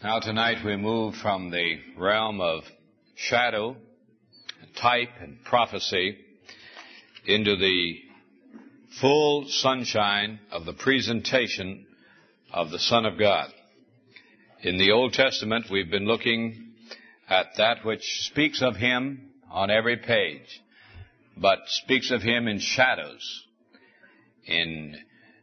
Now tonight we move from the realm of shadow, type, and prophecy into the full sunshine of the presentation of the Son of God. In the Old Testament, we've been looking at that which speaks of Him on every page, but speaks of Him in shadows, in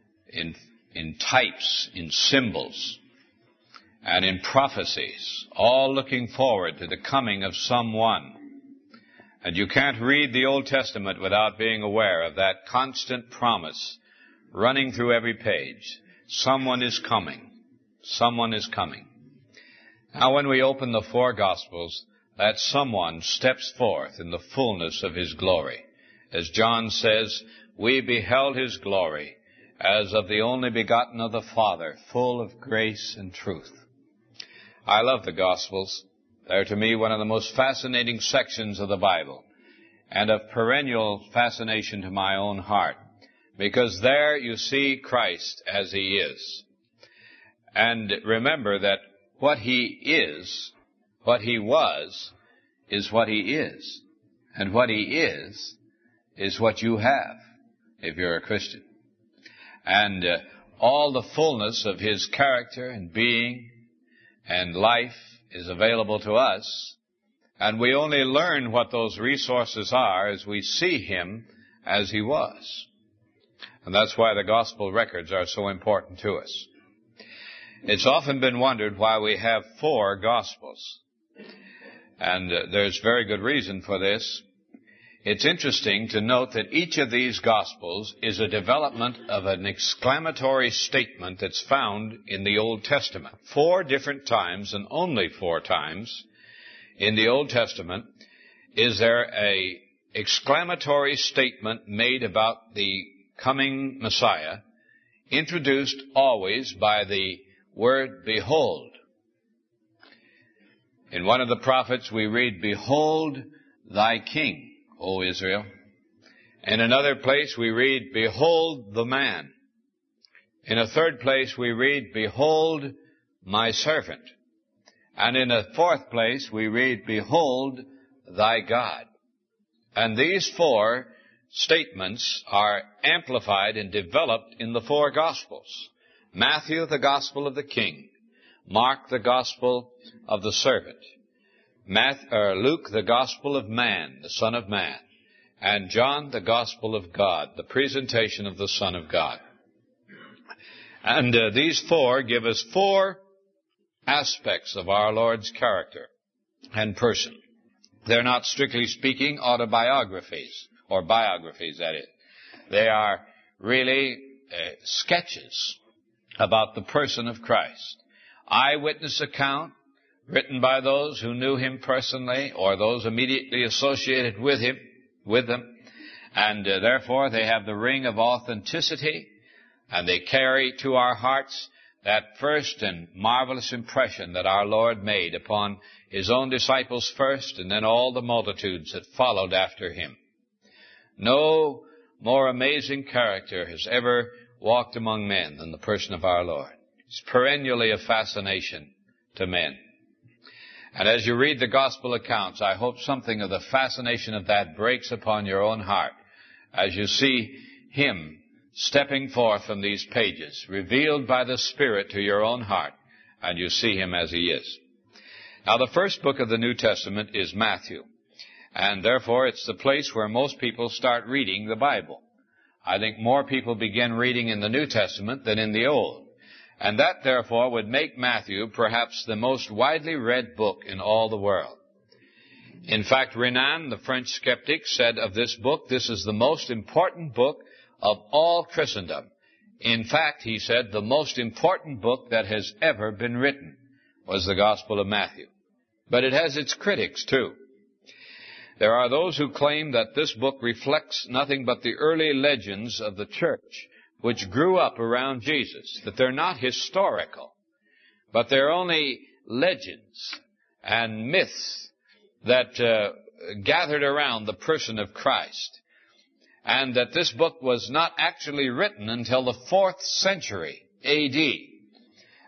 types, in symbols, and in prophecies, all looking forward to the coming of someone. And you can't read the Old Testament without being aware of that constant promise running through every page. Someone is coming. Someone is coming. Now when we open the four Gospels, that someone steps forth in the fullness of His glory. As John says, we beheld His glory as of the only begotten of the Father, full of grace and truth. I love the Gospels. They're to me one of the most fascinating sections of the Bible, and of perennial fascination to my own heart, because there you see Christ as He is. And remember that what He is, what He was, is what He is. And what He is what you have, if you're a Christian. And all the fullness of His character and being and life is available to us, and we only learn what those resources are as we see Him as He was. And that's why the Gospel records are so important to us. It's often been wondered why we have four Gospels, and there's very good reason for this. It's interesting to note that each of these Gospels is a development of an exclamatory statement that's found in the Old Testament. 4 different times, and only 4 times, in the Old Testament, is there a exclamatory statement made about the coming Messiah, introduced always by the word, behold. In one of the prophets we read, behold thy king, O Israel. In another place we read, behold the man. In a third place we read, behold my servant. And in a fourth place we read, behold thy God. And these 4 statements are amplified and developed in the 4 Gospels. Matthew, the Gospel of the King. Mark, the Gospel of the servant. Luke, the Gospel of man, the Son of Man. And John, the Gospel of God, the presentation of the Son of God. And these 4 give us 4 aspects of our Lord's character and person. They're not, strictly speaking, autobiographies, or biographies, that is. They are really sketches about the person of Christ. Eyewitness account, written by those who knew Him personally or those immediately associated with them. And therefore they have the ring of authenticity, and they carry to our hearts that first and marvelous impression that our Lord made upon His own disciples first, and then all the multitudes that followed after Him. No more amazing character has ever walked among men than the person of our Lord. He's perennially a fascination to men. And as you read the Gospel accounts, I hope something of the fascination of that breaks upon your own heart as you see Him stepping forth from these pages, revealed by the Spirit to your own heart, and you see Him as He is. Now, the first book of the New Testament is Matthew, and therefore it's the place where most people start reading the Bible. I think more people begin reading in the New Testament than in the Old. And that, therefore, would make Matthew perhaps the most widely read book in all the world. In fact, Renan, the French skeptic, said of this book, this is the most important book of all Christendom. In fact, he said, the most important book that has ever been written was the Gospel of Matthew. But it has its critics, too. There are those who claim that this book reflects nothing but the early legends of the church, which grew up around Jesus, that they're not historical, but they're only legends and myths that gathered around the person of Christ, and that this book was not actually written until the 4th century A.D.,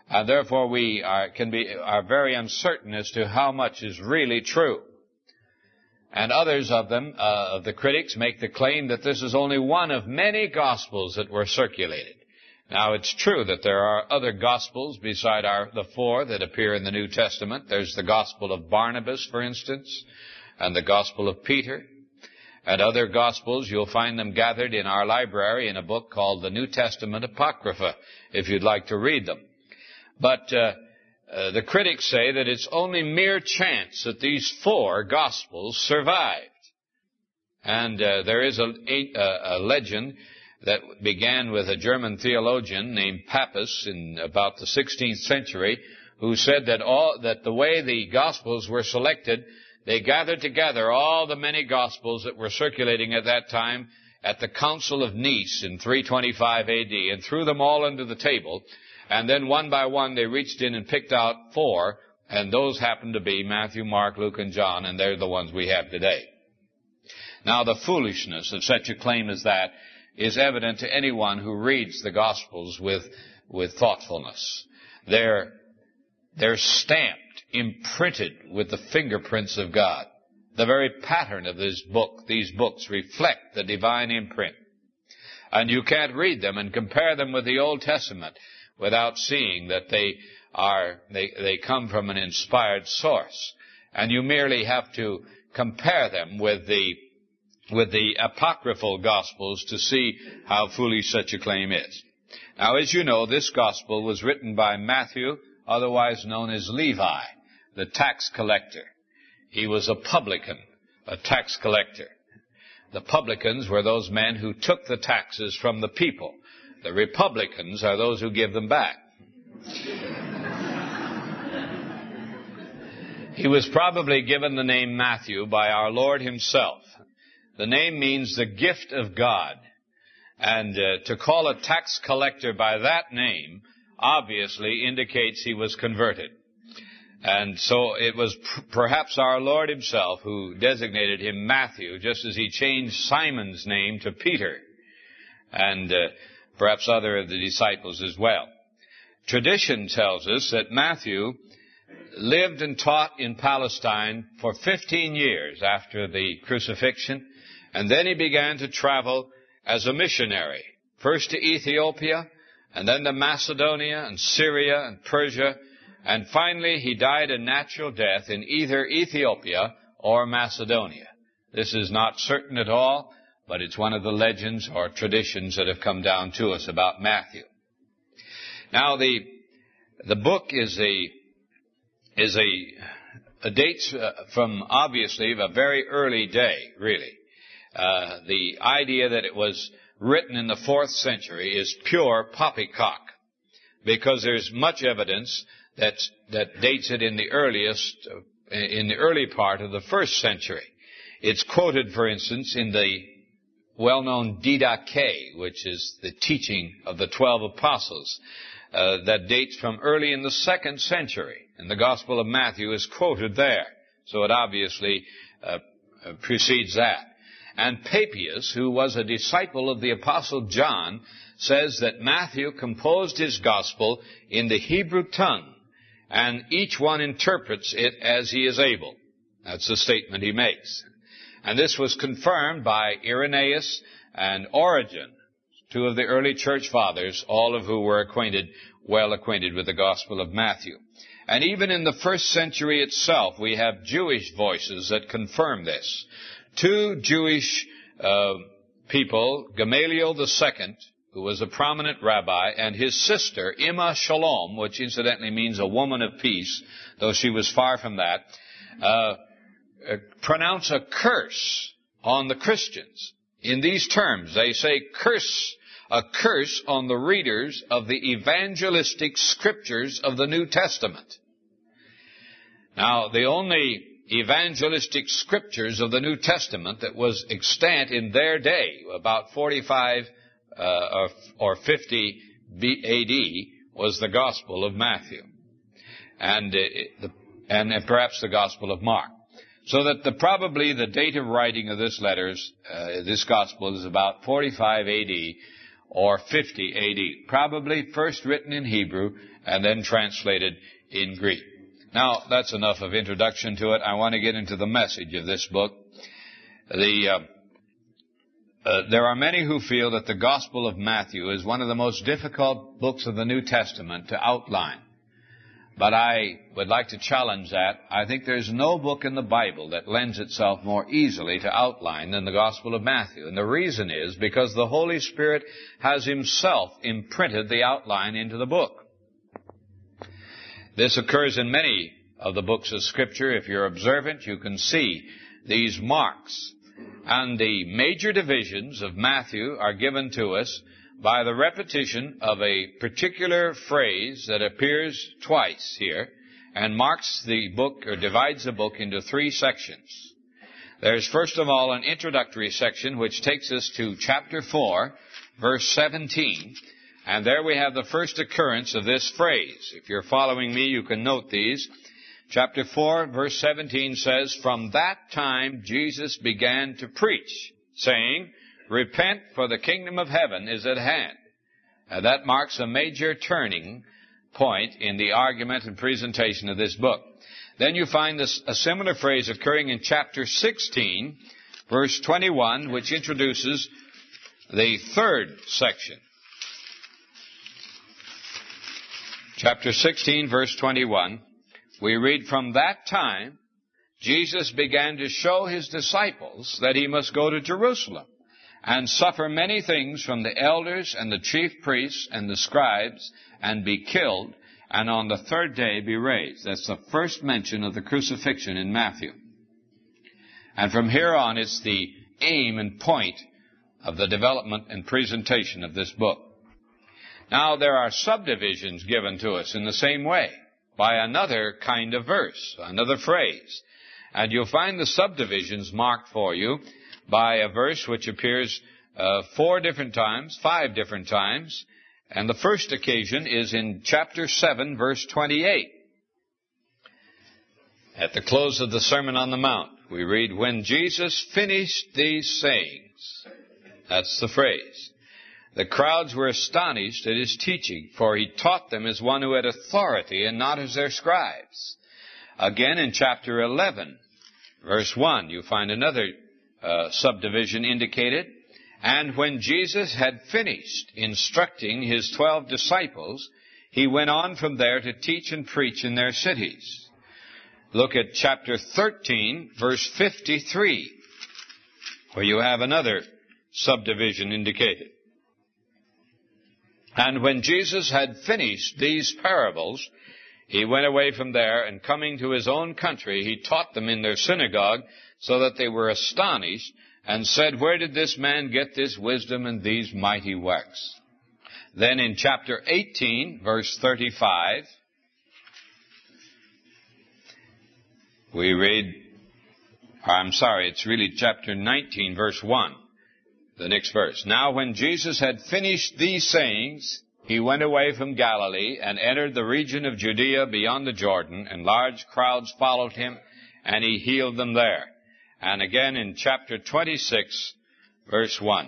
And therefore we are very uncertain as to how much is really true. And others of them, the critics, make the claim that this is only one of many Gospels that were circulated. Now, it's true that there are other Gospels beside the four that appear in the New Testament. There's the Gospel of Barnabas, for instance, and the Gospel of Peter. And other Gospels, you'll find them gathered in our library in a book called the New Testament Apocrypha, if you'd like to read them. But the critics say that it's only mere chance that these four Gospels survived. And there is a legend that began with a German theologian named Pappus in about the 16th century, who said that the way the Gospels were selected, they gathered together all the many Gospels that were circulating at that time at the Council of Nice in 325 A.D. and threw them all under the table. And then one by one they reached in and picked out four, and those happened to be Matthew, Mark, Luke, and John, and they're the ones we have today. Now, the foolishness of such a claim as that is evident to anyone who reads the Gospels with thoughtfulness. They're stamped, imprinted with the fingerprints of God. The very pattern of these books reflect the divine imprint. And you can't read them and compare them with the Old Testament without seeing that they come from an inspired source. And you merely have to compare them with the apocryphal Gospels to see how foolish such a claim is. Now, as you know, this Gospel was written by Matthew, otherwise known as Levi, the tax collector. He was a publican, a tax collector. The publicans were those men who took the taxes from the people. The Republicans are those who give them back. He was probably given the name Matthew by our Lord himself. The name means the gift of God. And to call a tax collector by that name obviously indicates he was converted. And so it was perhaps our Lord himself who designated him Matthew, just as he changed Simon's name to Peter, and perhaps other of the disciples as well. Tradition tells us that Matthew lived and taught in Palestine for 15 years after the crucifixion, and then he began to travel as a missionary, first to Ethiopia, and then to Macedonia and Syria and Persia, and finally he died a natural death in either Ethiopia or Macedonia. This is not certain at all, but it's one of the legends or traditions that have come down to us about Matthew. Now, the book is dates from obviously a very early day, really. The idea that it was written in the 4th century is pure poppycock, because there's much evidence that dates it in the early part of the 1st century. It's quoted, for instance, in the well-known Didache, which is the teaching of the 12 apostles, that dates from early in the 2nd century. And the Gospel of Matthew is quoted there. So it obviously precedes that. And Papias, who was a disciple of the Apostle John, says that Matthew composed his Gospel in the Hebrew tongue, and each one interprets it as he is able. That's the statement he makes. And this was confirmed by Irenaeus and Origen, two of the early church fathers, all of who were well acquainted with the Gospel of Matthew. And even in the 1st century itself, we have Jewish voices that confirm this. Two Jewish people, Gamaliel II, who was a prominent rabbi, and his sister, Emma Shalom, which incidentally means a woman of peace, though she was far from that, pronounce a curse on the Christians. In these terms, they say, a curse on the readers of the evangelistic scriptures of the New Testament. Now, the only evangelistic scriptures of the New Testament that was extant in their day, about 45 or 50 AD, was the Gospel of Matthew, and perhaps the Gospel of Mark. So that probably the date of writing of this Gospel is about 45 AD, or 50 A.D. Probably first written in Hebrew and then translated in Greek. Now, that's enough of introduction to it. I want to get into the message of this book. There are many who feel that the Gospel of Matthew is one of the most difficult books of the New Testament to outline. But I would like to challenge that. I think there's no book in the Bible that lends itself more easily to outline than the Gospel of Matthew. And the reason is because the Holy Spirit has Himself imprinted the outline into the book. This occurs in many of the books of Scripture. If you're observant, you can see these marks. And the major divisions of Matthew are given to us by the repetition of a particular phrase that appears twice here and marks the book or divides the book into three sections. There's first of all an introductory section which takes us to chapter 4, verse 17. And there we have the first occurrence of this phrase. If you're following me, you can note these. Chapter 4, verse 17 says, "From that time Jesus began to preach, saying, 'Repent, for the kingdom of heaven is at hand.'" That marks a major turning point in the argument and presentation of this book. Then you find a similar phrase occurring in chapter 16, verse 21, which introduces the third section. Chapter 16, verse 21, we read, "From that time Jesus began to show His disciples that He must go to Jerusalem and suffer many things from the elders and the chief priests and the scribes, and be killed, and on the third day be raised." That's the first mention of the crucifixion in Matthew. And from here on, it's the aim and point of the development and presentation of this book. Now, there are subdivisions given to us in the same way, by another kind of verse, another phrase. And you'll find the subdivisions marked for you by a verse which appears 5 different times, and the first occasion is in chapter 7, verse 28. At the close of the Sermon on the Mount, we read, "When Jesus finished these sayings," that's the phrase, "the crowds were astonished at His teaching, for He taught them as one who had authority and not as their scribes." Again, in chapter 11, verse 1, you find another subdivision indicated. "And when Jesus had finished instructing His 12 disciples, He went on from there to teach and preach in their cities." Look at chapter 13, verse 53, where you have another subdivision indicated. "And when Jesus had finished these parables, He went away from there, and coming to His own country, He taught them in their synagogue, so that they were astonished, and said, 'Where did this man get this wisdom and these mighty works?'" Then in chapter 18, verse 35, we read, it's really chapter 19, verse 1, the next verse. "Now when Jesus had finished these sayings, He went away from Galilee and entered the region of Judea beyond the Jordan, and large crowds followed Him, and He healed them there." And again in chapter 26, verse 1.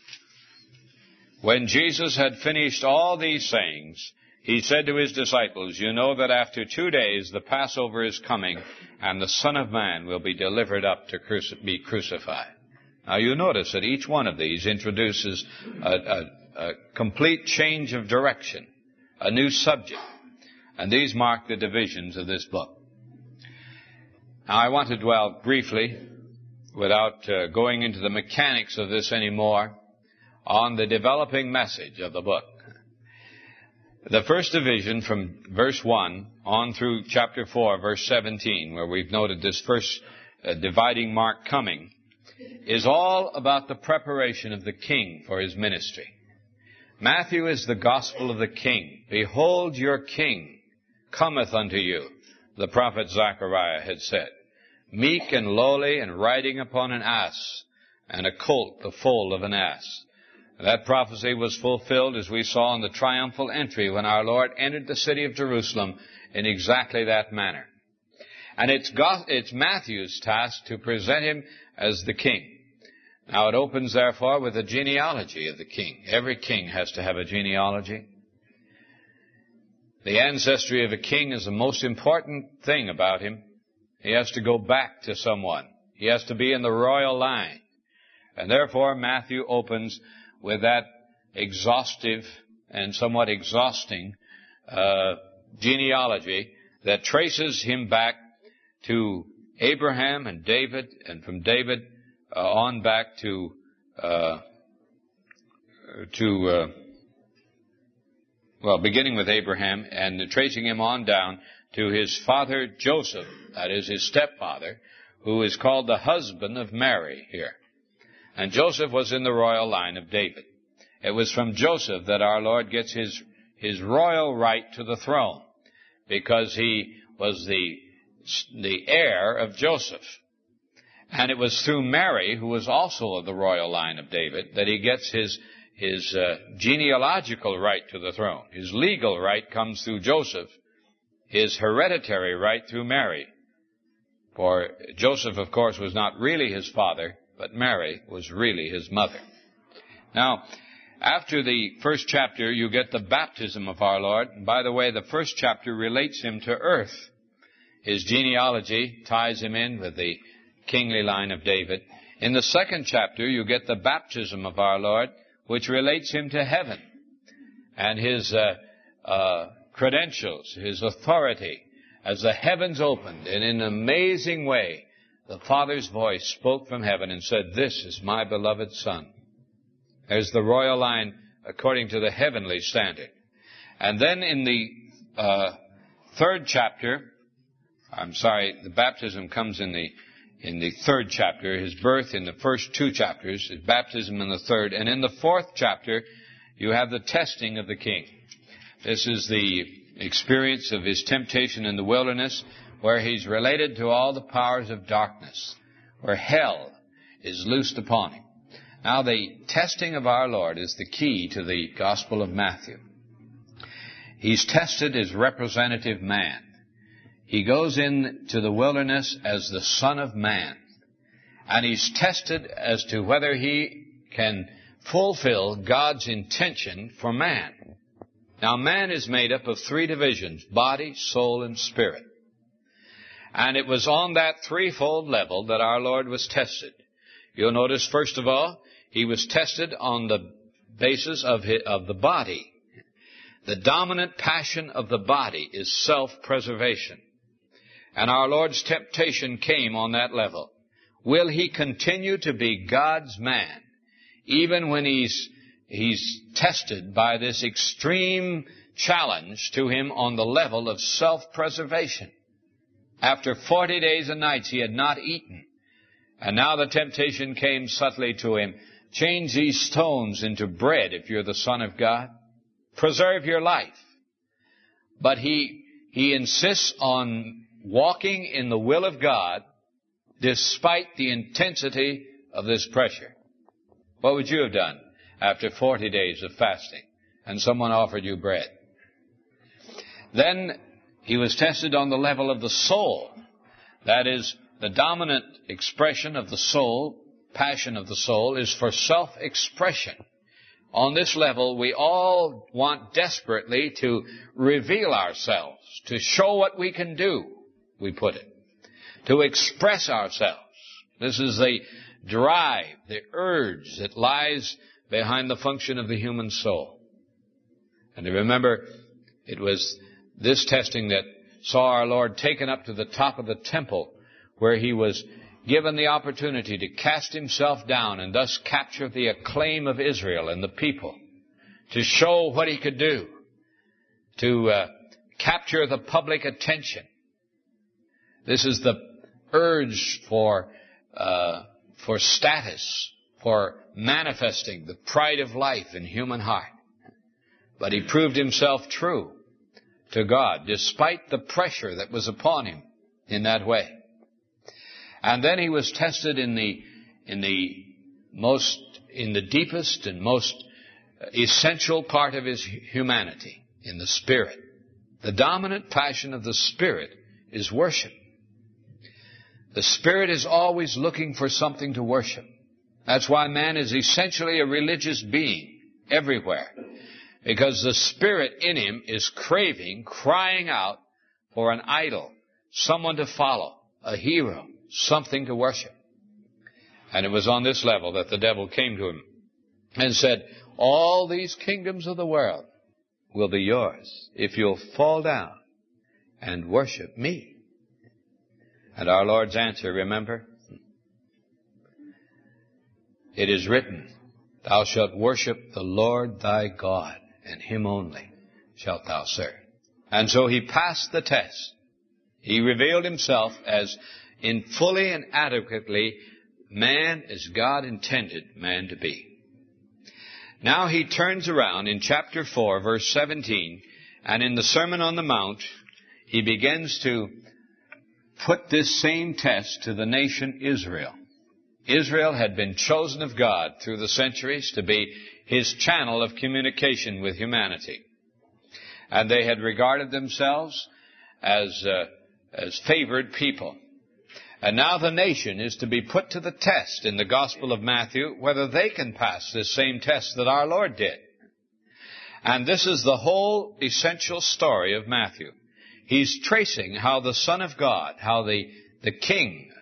"When Jesus had finished all these sayings, He said to His disciples, 'You know that after 2 days the Passover is coming, and the Son of Man will be delivered up to be crucified.'" Now you notice that each one of these introduces a complete change of direction, a new subject. And these mark the divisions of this book. Now I want to dwell briefly, without going into the mechanics of this anymore, on the developing message of the book. The first division from verse 1 on through chapter 4, verse 17, where we've noted this first dividing mark coming, is all about the preparation of the king for his ministry. Matthew is the gospel of the king. "Behold, your king cometh unto you," the prophet Zechariah had said, "meek and lowly, and riding upon an ass, and a colt, the foal of an ass." That prophecy was fulfilled, as we saw in the triumphal entry when our Lord entered the city of Jerusalem in exactly that manner. And it's Matthew's task to present Him as the king. Now it opens, therefore, with the genealogy of the king. Every king has to have a genealogy. The ancestry of a king is the most important thing about him. He has to go back to someone. He has to be in the royal line. And therefore, Matthew opens with that exhaustive and somewhat exhausting genealogy that traces him back to Abraham and David, and from David on back to beginning with Abraham and tracing him on down to his father Joseph, that is his stepfather, who is called the husband of Mary here. And Joseph was in the royal line of David. It was from Joseph that our Lord gets his royal right to the throne, because he was the heir of Joseph. And it was through Mary, who was also of the royal line of David, that he gets his genealogical right to the throne. His legal right comes through Joseph. His hereditary right through Mary. For Joseph, of course, was not really his father, but Mary was really his mother. Now, after the first chapter, you get the baptism of our Lord. And by the way, the first chapter relates him to earth. His genealogy ties him in with the kingly line of David. In the second chapter, you get the baptism of our Lord, which relates him to heaven, and his credentials, his authority, as the heavens opened, and in an amazing way, the Father's voice spoke from heaven and said, "This is my beloved Son." There's the royal line according to the heavenly standard. And then in the third chapter, the baptism comes in the third chapter, his birth in the first two chapters, his baptism in the third, and in the fourth chapter, you have the testing of the king. This is the experience of his temptation in the wilderness, where he's related to all the powers of darkness, where hell is loosed upon him. Now, the testing of our Lord is the key to the Gospel of Matthew. He's tested as representative man. He goes into the wilderness as the Son of Man, and he's tested as to whether he can fulfill God's intention for man. Now, man is made up of three divisions: body, soul, and spirit. And it was on that threefold level that our Lord was tested. You'll notice, first of all, he was tested on the basis of the body. The dominant passion of the body is self-preservation. And our Lord's temptation came on that level. Will he continue to be God's man, even when he's tested by this extreme challenge to him on the level of self-preservation? After 40 days and nights he had not eaten. And now the temptation came subtly to him. Change these stones into bread if you're the Son of God. Preserve your life. But he insists on walking in the will of God despite the intensity of this pressure. What would you have done after 40 days of fasting and someone offered you bread? Then he was tested on the level of the soul. That is, the dominant expression of the soul, passion of the soul, is for self-expression. On this level, we all want desperately to reveal ourselves, to show what we can do, we put it, to express ourselves. This is the drive, the urge that lies behind the function of the human soul. And remember, it was this testing that saw our Lord taken up to the top of the temple, where he was given the opportunity to cast himself down and thus capture the acclaim of Israel and the people, to show what he could do, to capture the public attention. This is the urge for status, for manifesting the pride of life in human heart. But he proved himself true to God, despite the pressure that was upon him in that way. And then he was tested in the deepest and most essential part of his humanity, in the spirit. The dominant passion of the spirit is worship. The spirit is always looking for something to worship. That's why man is essentially a religious being everywhere. Because the spirit in him is craving, crying out for an idol, someone to follow, a hero, something to worship. And it was on this level that the devil came to him and said, all these kingdoms of the world will be yours if you'll fall down and worship me. And our Lord's answer, remember? It is written, thou shalt worship the Lord thy God, and him only shalt thou serve. And so he passed the test. He revealed himself as in fully and adequately man as God intended man to be. Now he turns around in chapter 4, verse 17, and in the Sermon on the Mount, he begins to put this same test to the nation Israel. Israel had been chosen of God through the centuries to be his channel of communication with humanity. And they had regarded themselves as favored people. And now the nation is to be put to the test in the Gospel of Matthew, whether they can pass this same test that our Lord did. And this is the whole essential story of Matthew. He's tracing how the Son of God, how the King,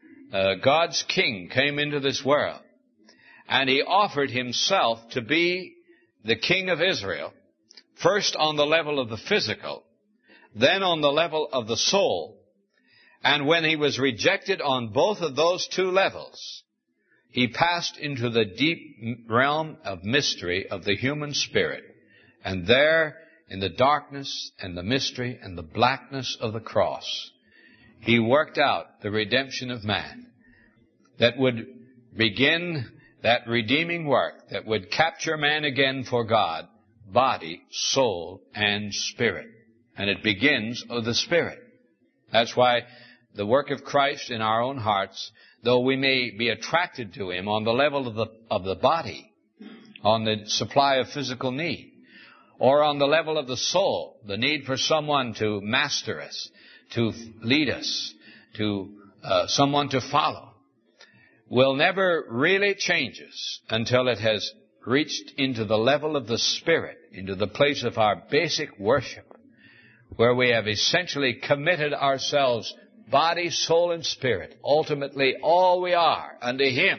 God's King, came into this world. And he offered himself to be the King of Israel, first on the level of the physical, then on the level of the soul. And when he was rejected on both of those two levels, he passed into the deep realm of mystery of the human spirit. And there, in the darkness and the mystery and the blackness of the cross, he worked out the redemption of man that would begin that redeeming work that would capture man again for God, body, soul, and spirit. And it begins with the Spirit. That's why the work of Christ in our own hearts, though we may be attracted to him on the level of the body, on the supply of physical need, or on the level of the soul, the need for someone to master us, to lead us, to someone to follow, will never really change us until it has reached into the level of the Spirit, into the place of our basic worship, where we have essentially committed ourselves, body, soul, and spirit, ultimately all we are, unto him.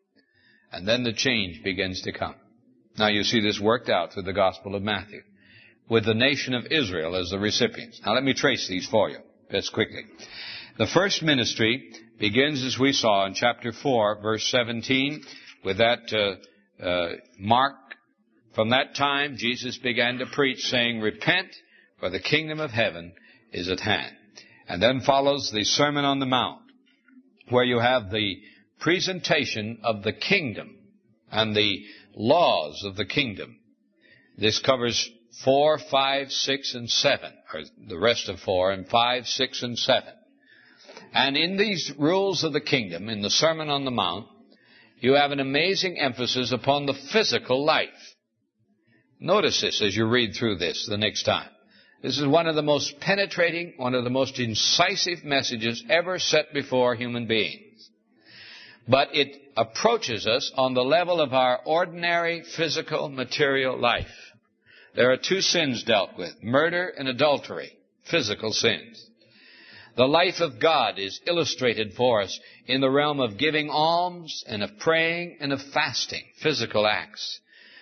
And then the change begins to come. Now you see this worked out through the Gospel of Matthew, with the nation of Israel as the recipients. Now let me trace these for you, just quickly. The first ministry begins, as we saw in chapter 4, verse 17, with that mark. From that time, Jesus began to preach, saying, repent, for the kingdom of heaven is at hand. And then follows the Sermon on the Mount, where you have the presentation of the kingdom and the laws of the kingdom. This covers 4, 5, 6, and 7, or the rest of 4, and 5, 6, and 7. And in these rules of the kingdom, in the Sermon on the Mount, you have an amazing emphasis upon the physical life. Notice this as you read through this the next time. This is one of the most penetrating, one of the most incisive messages ever set before human beings. But it approaches us on the level of our ordinary physical material life. There are two sins dealt with, murder and adultery, physical sins. The life of God is illustrated for us in the realm of giving alms and of praying and of fasting, physical acts.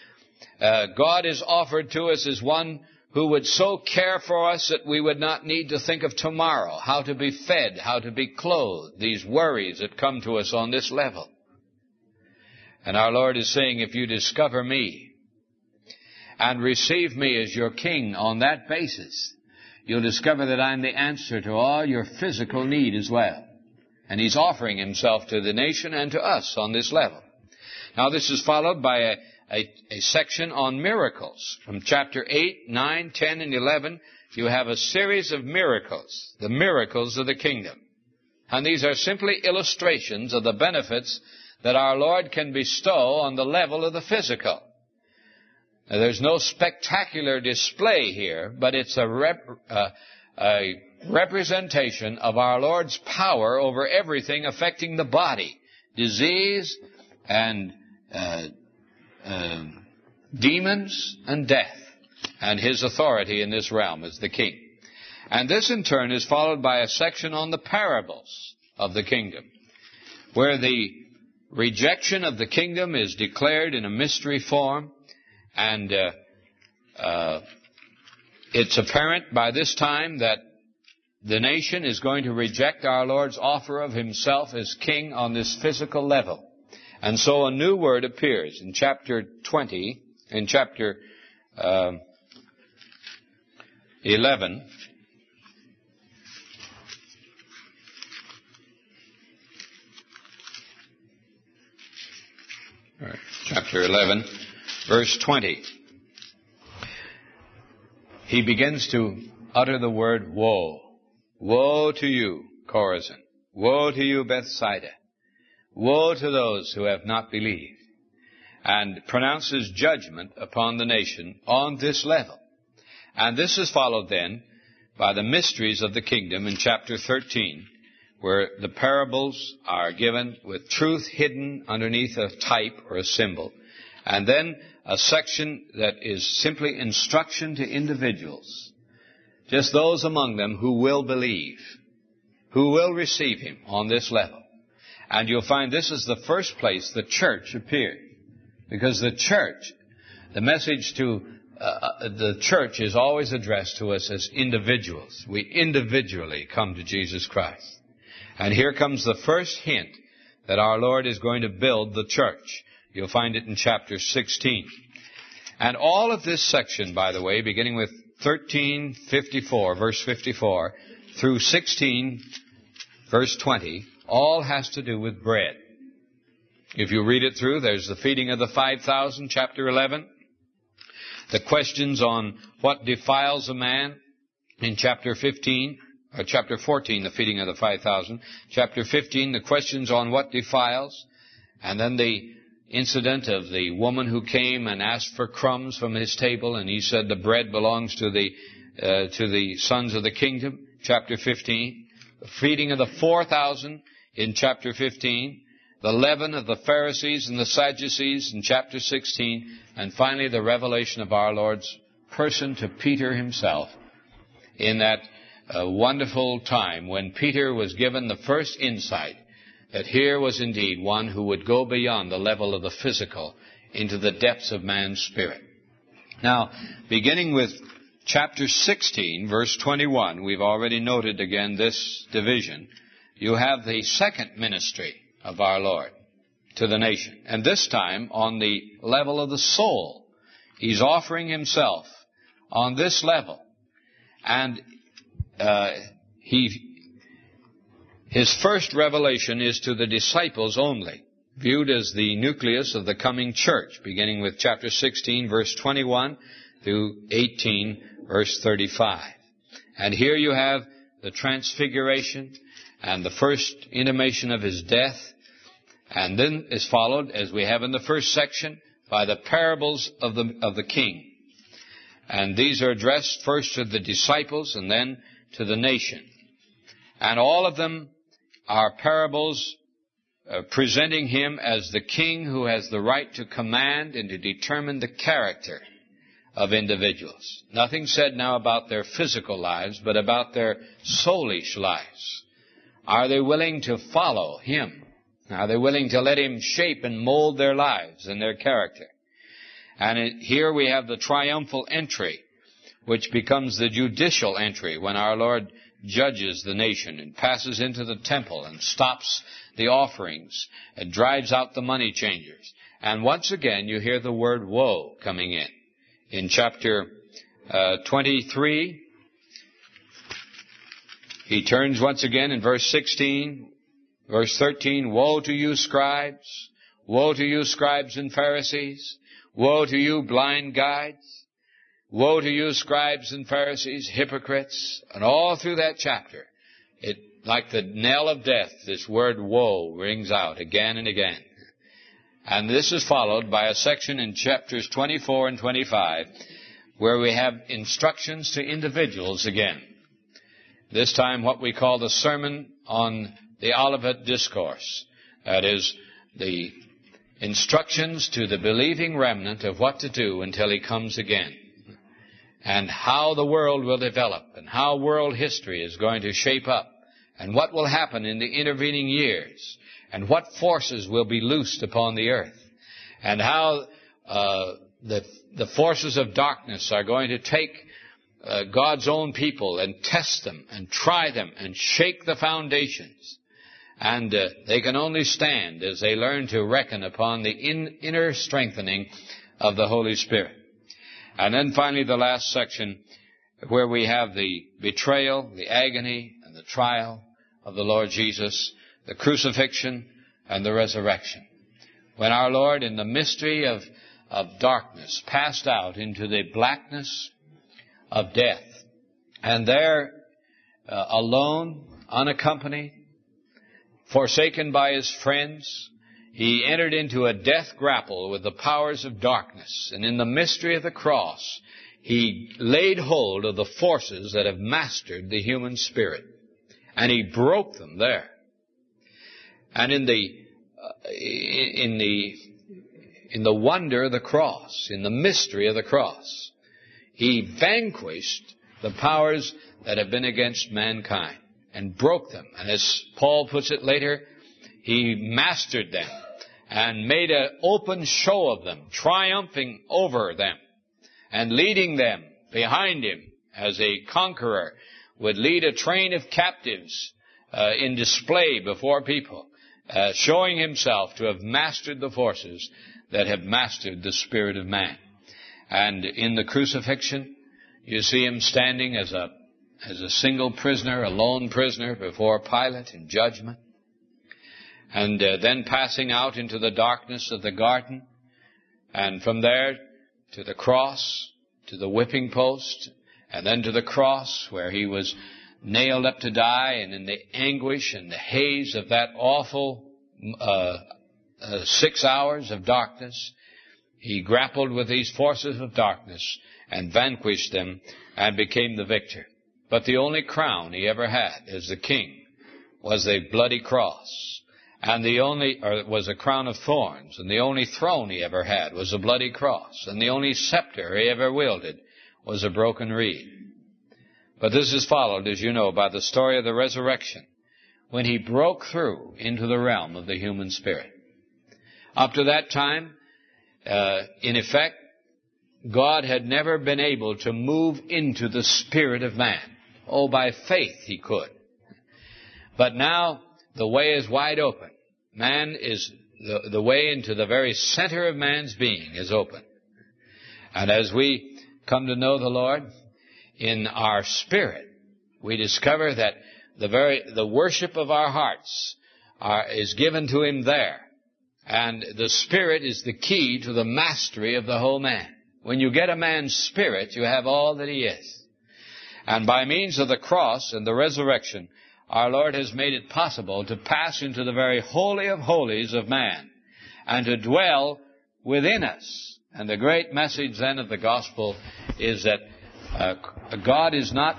God is offered to us as one who would so care for us that we would not need to think of tomorrow, how to be fed, how to be clothed, these worries that come to us on this level. And our Lord is saying, if you discover me and receive me as your king on that basis, you'll discover that I'm the answer to all your physical need as well. And he's offering himself to the nation and to us on this level. Now this is followed by a section on miracles. From chapter 8, 9, 10, and 11, you have a series of miracles, the miracles of the kingdom. And these are simply illustrations of the benefits that our Lord can bestow on the level of the physical. Now, there's no spectacular display here, but it's a representation of our Lord's power over everything affecting the body, disease, and demons and death, and his authority in this realm as the king. And this in turn is followed by a section on the parables of the kingdom, where the rejection of the kingdom is declared in a mystery form, and it's apparent by this time that the nation is going to reject our Lord's offer of himself as king on this physical level. And so a new word appears in chapter 20, in chapter 11. Chapter 11, verse 20. He begins to utter the word woe. Woe to you, Chorazin. Woe to you, Bethsaida. Woe to those who have not believed. And pronounces judgment upon the nation on this level. And this is followed then by the mysteries of the kingdom in chapter 13, where the parables are given with truth hidden underneath a type or a symbol. And then a section that is simply instruction to individuals. Just those among them who will believe, who will receive him on this level. And you'll find this is the first place the church appeared. Because the church, the message to the church is always addressed to us as individuals. We individually come to Jesus Christ. And here comes the first hint that our Lord is going to build the church. You'll find it in chapter 16. And all of this section, by the way, beginning with 13:54, verse 54, through 16, verse 20, all has to do with bread. If you read it through, there's the feeding of the 5,000, chapter 11. The questions on what defiles a man in chapter 15, or chapter 14, the feeding of the 5,000. Chapter 15, the questions on what defiles. And then the incident of the woman who came and asked for crumbs from his table, and he said the bread belongs to the sons of the kingdom, chapter 15. The feeding of the 4,000 in chapter 15. The leaven of the Pharisees and the Sadducees in chapter 16. And finally, the revelation of our Lord's person to Peter himself in that wonderful time when Peter was given the first insight that here was indeed one who would go beyond the level of the physical into the depths of man's spirit. Now, beginning with chapter 16, verse 21, we've already noted again this division. You have the second ministry of our Lord to the nation. And this time on the level of the soul. He's offering himself on this level. And his first revelation is to the disciples only, viewed as the nucleus of the coming church, beginning with chapter 16, verse 21 through 18, verse 35. And here you have the transfiguration and the first intimation of his death, and then is followed, as we have in the first section, by the parables of the king. And these are addressed first to the disciples and then to the nation. And all of them are parables presenting him as the king who has the right to command and to determine the character of individuals. Nothing said now about their physical lives, but about their soulish lives. Are they willing to follow him? Are they willing to let him shape and mold their lives and their character? And here we have the triumphal entry, which becomes the judicial entry when our Lord judges the nation and passes into the temple and stops the offerings and drives out the money changers. And once again, you hear the word woe coming in. In chapter 23, he turns once again in verse 16, verse 13, woe to you, scribes! Woe to you, scribes and Pharisees! Woe to you, blind guides! Woe to you, scribes and Pharisees, hypocrites! And all through that chapter, it, like the knell of death, this word woe rings out again and again. And this is followed by a section in chapters 24 and 25 where we have instructions to individuals again. This time what we call the Sermon on the Olivet Discourse. That is the instructions to the believing remnant of what to do until He comes again, and how the world will develop, and how world history is going to shape up, and what will happen in the intervening years, and what forces will be loosed upon the earth, and how the forces of darkness are going to take God's own people and test them and try them and shake the foundations. And they can only stand as they learn to reckon upon the inner strengthening of the Holy Spirit. And then finally the last section, where we have the betrayal, the agony, and the trial of the Lord Jesus, the crucifixion and the resurrection. When our Lord, in the mystery of darkness, passed out into the blackness of death, and there, alone, unaccompanied, forsaken by His friends, He entered into a death grapple with the powers of darkness. And in the mystery of the cross, He laid hold of the forces that have mastered the human spirit. And He broke them there. And in the wonder of the cross, in the mystery of the cross, He vanquished the powers that have been against mankind and broke them. And as Paul puts it later, He mastered them and made an open show of them, triumphing over them and leading them behind Him as a conqueror would lead a train of captives in display before people, showing Himself to have mastered the forces that have mastered the spirit of man. And in the crucifixion, you see Him standing as a single prisoner, a lone prisoner before Pilate in judgment. And then passing out into the darkness of the garden. And from there to the cross, to the whipping post, and then to the cross where He was nailed up to die. And in the anguish and the haze of that awful 6 hours of darkness, He grappled with these forces of darkness and vanquished them and became the victor. But the only crown He ever had as the king was a bloody cross. And was a crown of thorns. And the only throne He ever had was a bloody cross. And the only scepter He ever wielded was a broken reed. But this is followed, as you know, by the story of the resurrection, when He broke through into the realm of the human spirit. Up to that time, in effect, God had never been able to move into the spirit of man. Oh, by faith He could. But now the way is wide open. Man is, the way into the very center of man's being is open. And as we come to know the Lord in our spirit, we discover that the worship of our hearts is given to Him there. And the Spirit is the key to the mastery of the whole man. When you get a man's spirit, you have all that he is. And by means of the cross and the resurrection, our Lord has made it possible to pass into the very holy of holies of man and to dwell within us. And the great message then of the gospel is that God is not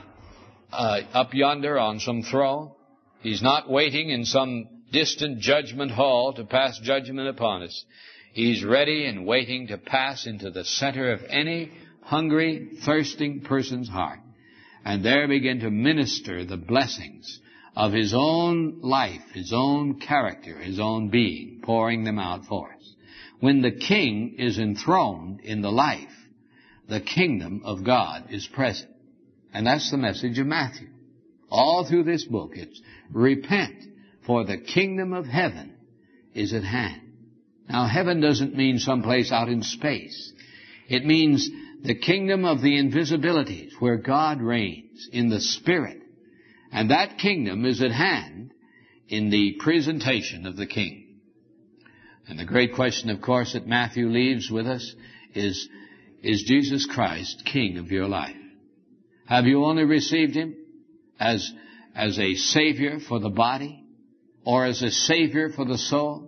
up yonder on some throne. He's not waiting in some distant judgment hall to pass judgment upon us. He's ready and waiting to pass into the center of any hungry, thirsting person's heart, and there begin to minister the blessings of His own life, His own character, His own being, pouring them out for us. When the King is enthroned in the life, the kingdom of God is present. And that's the message of Matthew. All through this book, it's repent, for the kingdom of heaven is at hand. Now, heaven doesn't mean someplace out in space. It means the kingdom of the invisibilities, where God reigns in the Spirit. And that kingdom is at hand in the presentation of the King. And the great question, of course, that Matthew leaves with us is Jesus Christ King of your life? Have you only received Him as a Savior for the body, or as a Savior for the soul?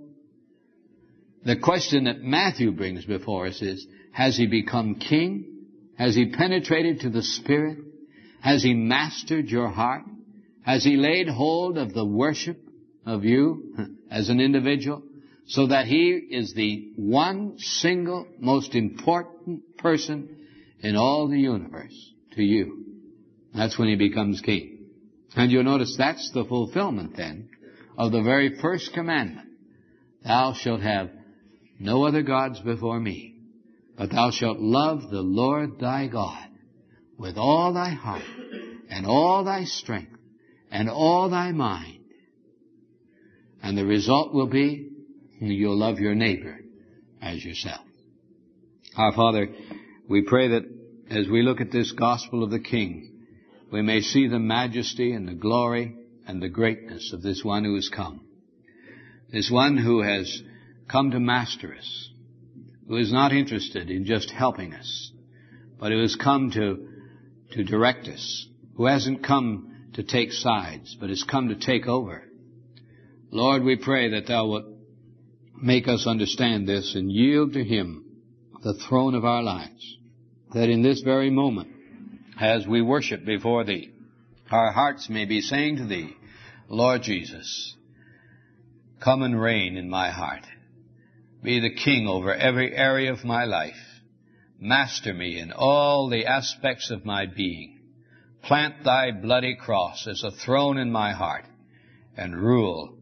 The question that Matthew brings before us is, has He become King? Has He penetrated to the Spirit? Has He mastered your heart? Has He laid hold of the worship of you as an individual, so that he is the one single most important person in all the universe to you. That's when he becomes king. And you'll notice that's the fulfillment then of the very first commandment. Thou shalt have no other gods before me, but thou shalt love the Lord thy God with all thy heart and all thy strength and all thy mind. And the result will be you'll love your neighbor as yourself. Our Father, we pray that as we look at this gospel of the King, we may see the majesty and the glory and the greatness of this one who has come. This one who has come to master us, who is not interested in just helping us, but who has come to direct us, who hasn't come to take sides, but has come to take over. Lord, we pray that thou wilt make us understand this and yield to him the throne of our lives, that in this very moment, as we worship before thee, our hearts may be saying to thee, Lord Jesus, come and reign in my heart. Be the king over every area of my life. Master me in all the aspects of my being. Plant thy bloody cross as a throne in my heart and rule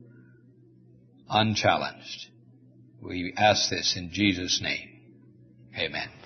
unchallenged. We ask this in Jesus' name. Amen.